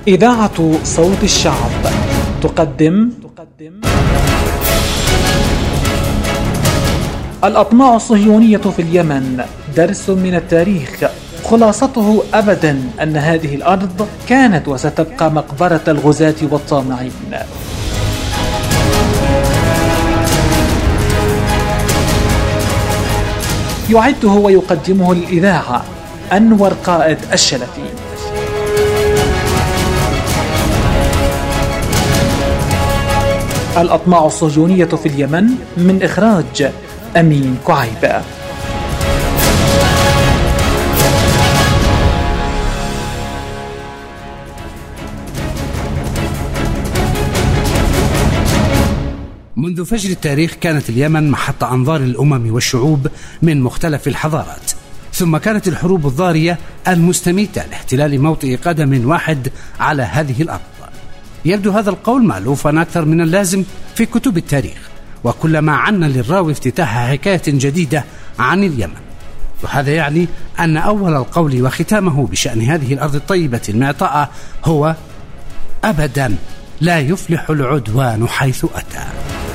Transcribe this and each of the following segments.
إذاعة صوت الشعب تقدم الأطماع الصهيونية في اليمن، درس من التاريخ. خلاصته أبدا أن هذه الأرض كانت وستبقى مقبرة الغزاة والطامعين. يعده ويقدمه للإذاعة أنور قائد الشلفي. الأطماع الصهيونية في اليمن، من إخراج أمين كعيبة. منذ فجر التاريخ كانت اليمن محط أنظار الأمم والشعوب من مختلف الحضارات، ثم كانت الحروب الضارية المستميتة لاحتلال موطئ قدم واحد على هذه الأرض. يبدو هذا القول مألوفا أكثر من اللازم في كتب التاريخ، وكلما عنا للراوي افتتاح حكاية جديدة عن اليمن، وهذا يعني أن أول القول وختامه بشأن هذه الأرض الطيبة المعطاءة هو: أبدا لا يفلح العدوان حيث أتى.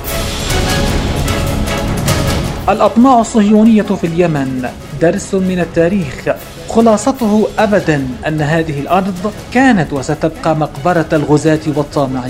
الأطماع الصهيونية في اليمن، درس من التاريخ. خلاصته أبدا أن هذه الأرض كانت وستبقى مقبرة الغزاة والطامعين.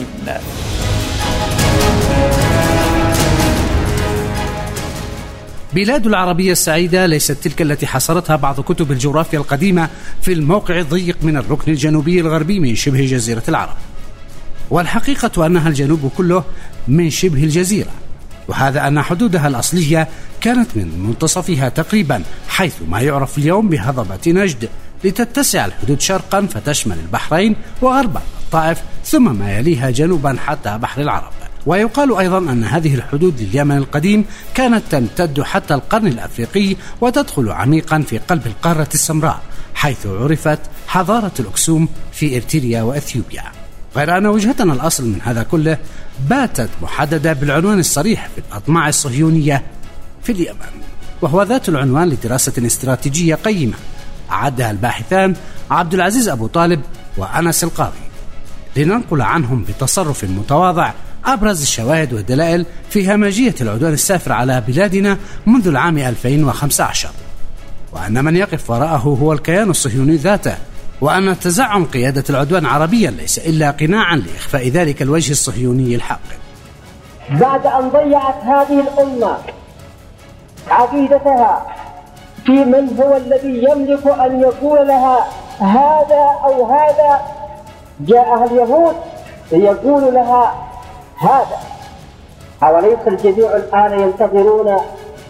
بلاد العربية السعيدة ليست تلك التي حصرتها بعض كتب الجغرافيا القديمة في الموقع الضيق من الركن الجنوبي الغربي من شبه جزيرة العرب، والحقيقة أنها الجنوب كله من شبه الجزيرة، وهذا أن حدودها الأصلية كانت من منتصفها تقريبا حيث ما يعرف اليوم بهضبة نجد، لتتسع الحدود شرقا فتشمل البحرين، وغربا الطائف، ثم ما يليها جنوبا حتى بحر العرب. ويقال أيضا أن هذه الحدود لليمن القديم كانت تمتد حتى القرن الأفريقي وتدخل عميقا في قلب القارة السمراء، حيث عرفت حضارة الأكسوم في إرتريا وأثيوبيا. غير أن وجهتنا الأصل من هذا كله باتت محددة بالعنوان الصريح في الأطماع الصهيونية في اليمن، وهو ذات العنوان لدراسة استراتيجية قيمة أعدها الباحثان عبد العزيز أبو طالب وأنس القاضي، لننقل عنهم بتصرف متواضع أبرز الشواهد والدلائل في همجية العدوان السافر على بلادنا منذ العام 2015، وأن من يقف وراءه هو الكيان الصهيوني ذاته، وأن تزعم قيادة العدوان عربيا ليس إلا قناعا لإخفاء ذلك الوجه الصهيوني الحاقد. بعد أن ضيعت هذه الأمة عقيدتها في من هو الذي يملك أن يقول لها هذا أو هذا، جاء اليهود ليقول لها هذا. أوليس الجميع الآن ينتظرون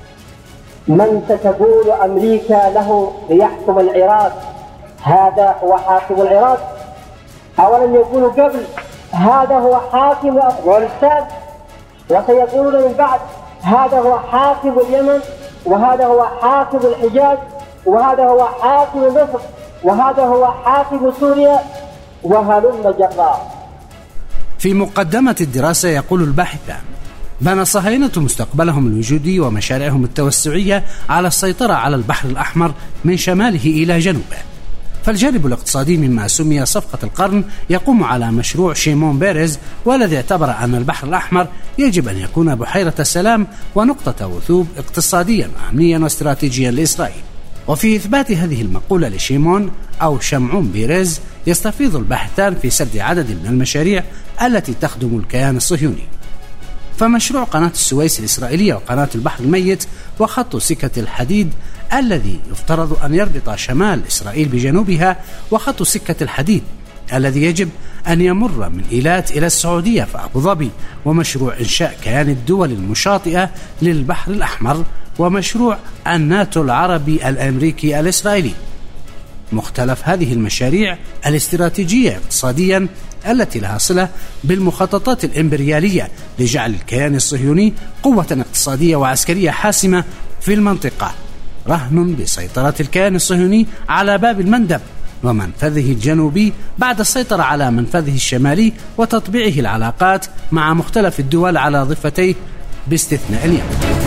من ستقول أمريكا له ليحكم العراق هذا هو حاكم العراق؟ أولم يقولوا قبل هذا هو حاكم أفغانستان، وسيقولون من بعد هذا هو حاكم اليمن، وهذا هو حاكم الحجاز، وهذا هو حاكم مصر، وهذا هو حاكم سوريا، وهلم جرا. في مقدمة الدراسة يقول الباحثان: بنى الصهاينة مستقبلهم الوجودي ومشاريعهم التوسعية على السيطرة على البحر الأحمر من شماله إلى جنوبه، فالجانب الاقتصادي مما سمي صفقة القرن يقوم على مشروع شيمون بيريز، والذي اعتبر أن البحر الأحمر يجب أن يكون بحيرة السلام ونقطة وثوب اقتصاديا وأمنيا واستراتيجيا لإسرائيل. وفي إثبات هذه المقولة لشيمون أو شمعون بيريز يستفيض الباحثان في سرد عدد من المشاريع التي تخدم الكيان الصهيوني، فمشروع قناة السويس الإسرائيلية وقناة البحر الميت وخط سكة الحديد الذي يفترض أن يربط شمال إسرائيل بجنوبها، وخط سكة الحديد الذي يجب أن يمر من إيلات إلى السعودية في أبو ظبي، ومشروع إنشاء كيان الدول المشاطئة للبحر الأحمر، ومشروع الناتو العربي الأمريكي الإسرائيلي. مختلف هذه المشاريع الاستراتيجية اقتصاديا التي لها صلة بالمخططات الإمبريالية لجعل الكيان الصهيوني قوة اقتصادية وعسكرية حاسمة في المنطقة، رهن بسيطرة الكيان الصهيوني على باب المندب ومنفذه الجنوبي بعد السيطرة على منفذه الشمالي وتطبيعه العلاقات مع مختلف الدول على ضفتيه باستثناء اليمن.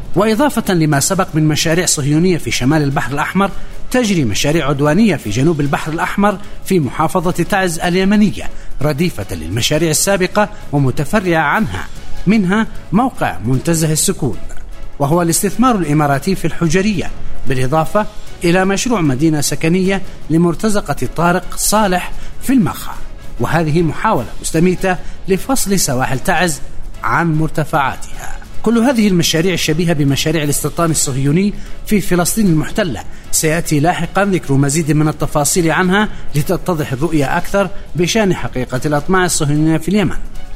وإضافة لما سبق من مشاريع صهيونية في شمال البحر الأحمر، تجري مشاريع عدوانية في جنوب البحر الأحمر في محافظة تعز اليمنية رديفة للمشاريع السابقة ومتفرعة عنها، منها موقع منتزه السكون وهو الاستثمار الإماراتي في الحجرية، بالإضافة إلى مشروع مدينة سكنية لمرتزقة طارق صالح في المخا، وهذه محاولة مستميتة لفصل سواحل تعز عن مرتفعاتها. كل هذه المشاريع الشبيهة بمشاريع الاستيطان الصهيوني في فلسطين المحتلة سيأتي لاحقا ذكر مزيد من التفاصيل عنها لتتضح الرؤية أكثر بشأن حقيقة الأطماع الصهيونية في اليمن.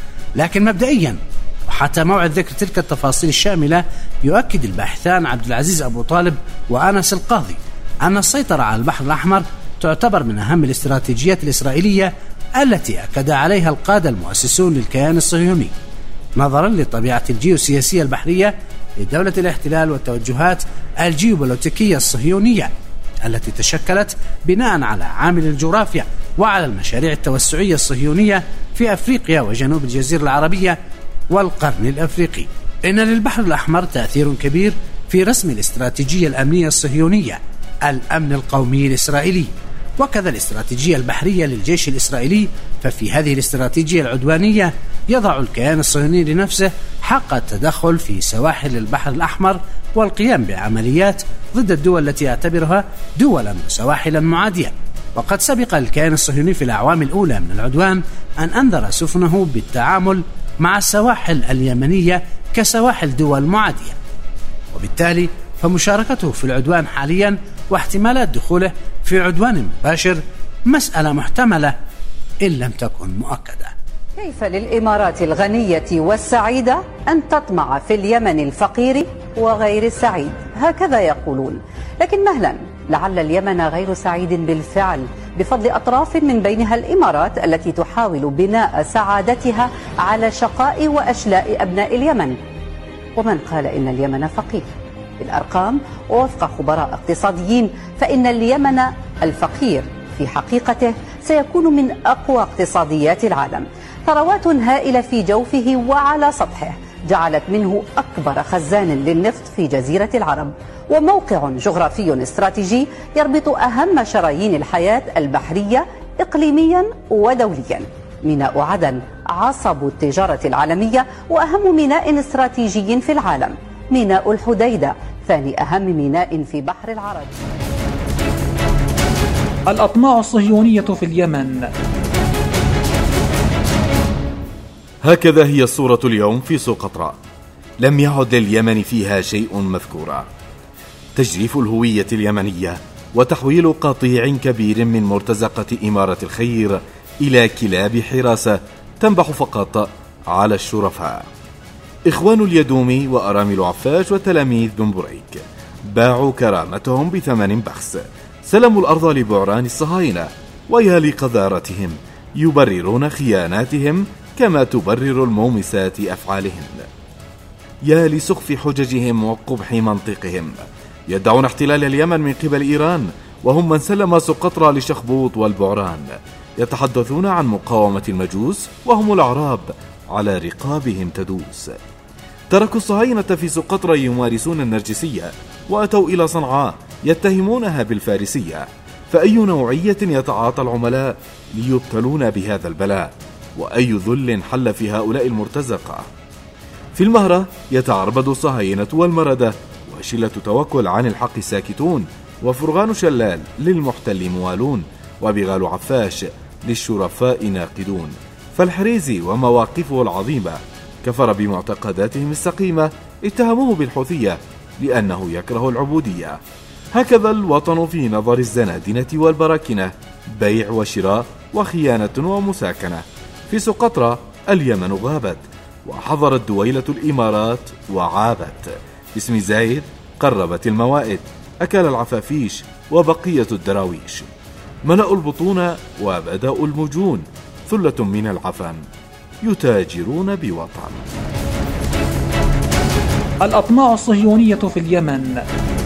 لكن مبدئيا وحتى موعد ذكر تلك التفاصيل الشاملة، يؤكد الباحثان عبد العزيز أبو طالب وأنس القاضي أن السيطرة على البحر الأحمر تعتبر من أهم الاستراتيجيات الإسرائيلية التي أكد عليها القادة المؤسسون للكيان الصهيوني، نظرا للطبيعة الجيوسياسية البحرية لدولة الاحتلال والتوجهات الجيوبوليتيكية الصهيونية التي تشكلت بناء على عامل الجغرافيا وعلى المشاريع التوسعية الصهيونية في أفريقيا وجنوب الجزيرة العربية والقرن الأفريقي. إن للبحر الأحمر تأثير كبير في رسم الاستراتيجية الأمنية الصهيونية، الأمن القومي الإسرائيلي، وكذا الاستراتيجية البحرية للجيش الإسرائيلي. ففي هذه الاستراتيجية العدوانية يضع الكيان الصهيوني لنفسه حق التدخل في سواحل البحر الأحمر والقيام بعمليات ضد الدول التي يعتبرها دولا وسواحلا معادية. وقد سبق الكيان الصهيوني في الأعوام الأولى من العدوان أن أنذر سفنه بالتعامل مع السواحل اليمنية كسواحل دول معادية، وبالتالي فمشاركته في العدوان حاليا واحتمالات دخوله في عدوان مباشر مسألة محتملة إن لم تكن مؤكدة. كيف للإمارات الغنية والسعيدة أن تطمع في اليمن الفقير وغير السعيد؟ هكذا يقولون. لكن مهلا، لعل اليمن غير سعيد بالفعل بفضل أطراف من بينها الإمارات التي تحاول بناء سعادتها على شقاء وأشلاء أبناء اليمن. ومن قال إن اليمن فقير؟ بالأرقام ووفق خبراء اقتصاديين فإن اليمن الفقير في حقيقته سيكون من أقوى اقتصاديات العالم. ثروات هائلة في جوفه وعلى سطحه جعلت منه أكبر خزان للنفط في جزيرة العرب، وموقع جغرافي استراتيجي يربط أهم شرايين الحياة البحرية إقليميا ودوليا. ميناء عدن عصب التجارة العالمية وأهم ميناء استراتيجي في العالم. ميناء الحديدة ثاني أهم ميناء في بحر العرب. الأطماع الصهيونية في اليمن. هكذا هي الصورة اليوم في سقطرى. لم يعد لليمن فيها شيء مذكورا. تجريف الهوية اليمنية وتحويل قطيع كبير من مرتزقة إمارة الخير إلى كلاب حراسة تنبح فقط على الشرفاء. إخوان اليدومي وأرامل عفاش وتلاميذ بن بريك باعوا كرامتهم بثمن بخس، سلموا الأرض لبعران الصهاينة، ويا لقذارتهم يبررون خياناتهم كما تبرر المومسات أفعالهن. يا لسخف حججهم وقبح منطقهم. يدعون احتلال اليمن من قبل إيران وهم من سلم سقطرى لشخبوط والبعران. يتحدثون عن مقاومة المجوس وهم الأعراب على رقابهم تدوس. تركوا الصهاينة في سقطرى يمارسون النرجسية وأتوا إلى صنعاء يتهمونها بالفارسية. فأي نوعية يتعاطى العملاء ليبتلون بهذا البلاء؟ وأي ذل حل في هؤلاء المرتزقة؟ في المهرة يتعربد الصهاينة والمردة وشلة توكل عن الحق ساكتون، وفرغان شلال للمحتل موالون، وبغال عفاش للشرفاء ناقدون. فالحريزي ومواقفه العظيمة كفر بمعتقداتهم السقيمة، اتهموه بالحوثية لأنه يكره العبودية. هكذا الوطن في نظر الزنادنة والبراكنة، بيع وشراء وخيانة ومساكنة. في سقطرى اليمن غابت، وحضرت دويلة الإمارات وعابت. باسم زايد قربت الموائد، أكل العفافيش وبقية الدراويش. ملأوا البطون وبدأوا المجون، ثلة من العفن يتاجرون بوطن. الأطماع الصهيونية في اليمن.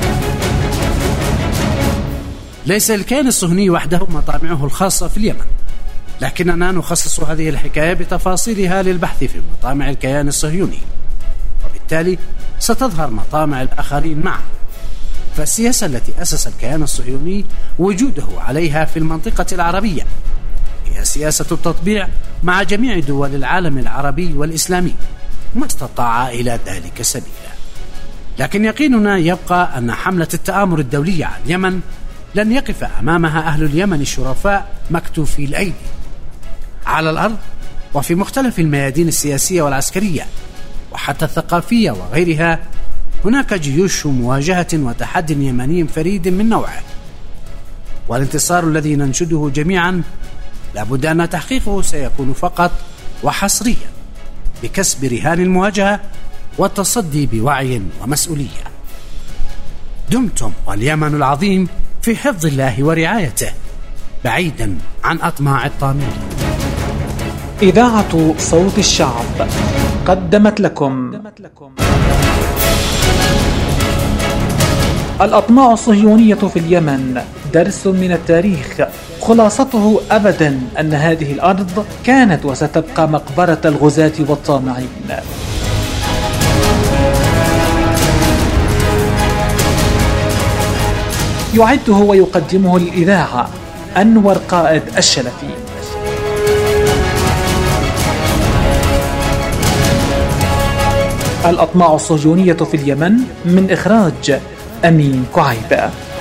ليس الكيان الصهيوني وحده مطامعه الخاصة في اليمن، لكننا نخصص هذه الحكاية بتفاصيلها للبحث في مطامع الكيان الصهيوني، وبالتالي ستظهر مطامع الآخرين معه. فالسياسة التي أسس الكيان الصهيوني وجوده عليها في المنطقة العربية هي سياسة التطبيع مع جميع دول العالم العربي والإسلامي، ما استطاع إلى ذلك سبيلا. لكن يقيننا يبقى أن حملة التآمر الدولية على اليمن لن يقف أمامها أهل اليمن الشرفاء مكتوفي الأيدي. على الأرض وفي مختلف الميادين السياسية والعسكرية وحتى الثقافية وغيرها هناك جيوش مواجهة وتحدي يمني فريد من نوعه، والانتصار الذي ننشده جميعا لابد أن تحقيقه سيكون فقط وحصريا بكسب رهان المواجهة والتصدي بوعي ومسؤولية. دمتم واليمن العظيم في حفظ الله ورعايته بعيدا عن أطماع الطامعين. إذاعة صوت الشعب قدمت لكم الأطماع الصهيونية في اليمن، درس من التاريخ. خلاصته أبدا أن هذه الأرض كانت وستبقى مقبرة الغزاة والطامعين. يعده ويقدمه للإذاعة أنور قائد الشلفي. الأطماع الصهيونية في اليمن من إخراج أمين كعيبة.